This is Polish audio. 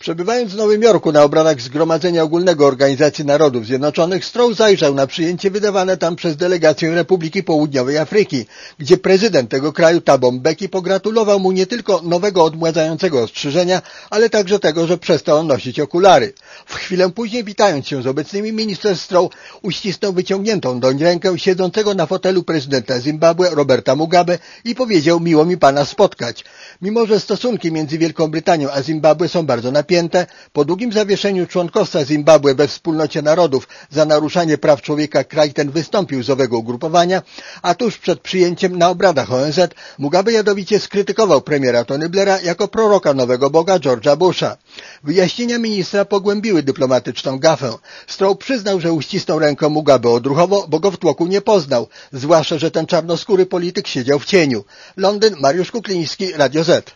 Przebywając w Nowym Jorku na obradach Zgromadzenia Ogólnego Organizacji Narodów Zjednoczonych, Stroh zajrzał na przyjęcie wydawane tam przez delegację Republiki Południowej Afryki, gdzie prezydent tego kraju Thabo Mbeki pogratulował mu nie tylko nowego odmładzającego ostrzyżenia, ale także tego, że przestał on nosić okulary. W chwilę później, witając się z obecnymi, minister Stroh uścisnął wyciągniętą doń rękę siedzącego na fotelu prezydenta Zimbabwe Roberta Mugabe i powiedział: miło mi pana spotkać. Mimo że stosunki między Wielką Brytanią a Zimbabwe są bardzo napięte, po długim zawieszeniu członkostwa Zimbabwe we Wspólnocie Narodów za naruszanie praw człowieka kraj ten wystąpił z owego ugrupowania, a tuż przed przyjęciem na obradach ONZ Mugabe jadowicie skrytykował premiera Tony Blaira jako proroka nowego Boga George'a Busha. Wyjaśnienia ministra pogłębiły dyplomatyczną gafę. Stroh przyznał, że uścisnął rękę Mugabe odruchowo, bo go w tłoku nie poznał, zwłaszcza że ten czarnoskóry polityk siedział w cieniu. Londyn, Mariusz Kukliński, Radio Z.